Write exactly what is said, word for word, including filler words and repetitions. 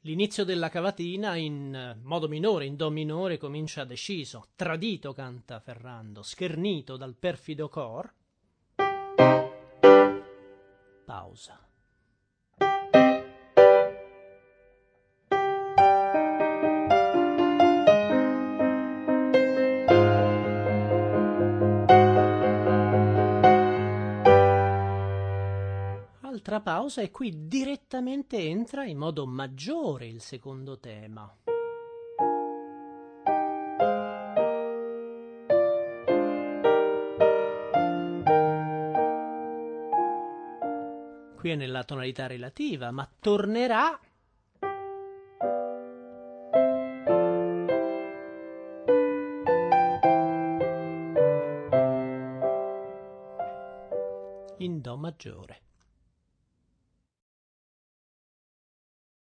L'inizio della cavatina in modo minore, in do minore, comincia deciso. Tradito, canta Ferrando, schernito dal perfido cor. Pausa. Altra pausa e qui direttamente entra in modo maggiore il secondo tema. Qui è nella tonalità relativa, ma tornerà in do maggiore.